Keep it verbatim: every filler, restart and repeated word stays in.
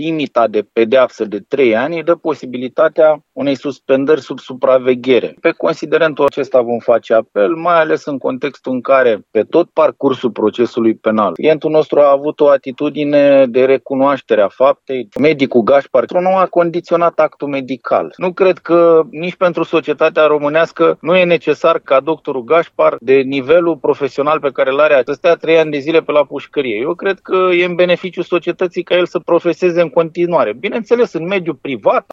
limita de pedeapsă de trei ani îi dă posibilitatea unei suspendări sub supraveghere. Pe considerentul acesta vom face apel, mai ales în contextul în care, pe tot parcursul procesului penal, clientul nostru a avut o atitudine de recunoaștere a faptei. Medicul Gașpar nu a condiționat actul medical. Nu cred că nici pentru societatea românească nu e necesar ca doctorul Gașpar, de nivelul profesional pe care îl are, să stea trei ani de zile pe la pușcărie. Eu cred că e în beneficiul societății ca el să profeseze în continuare. Bineînțeles, în mediul privat,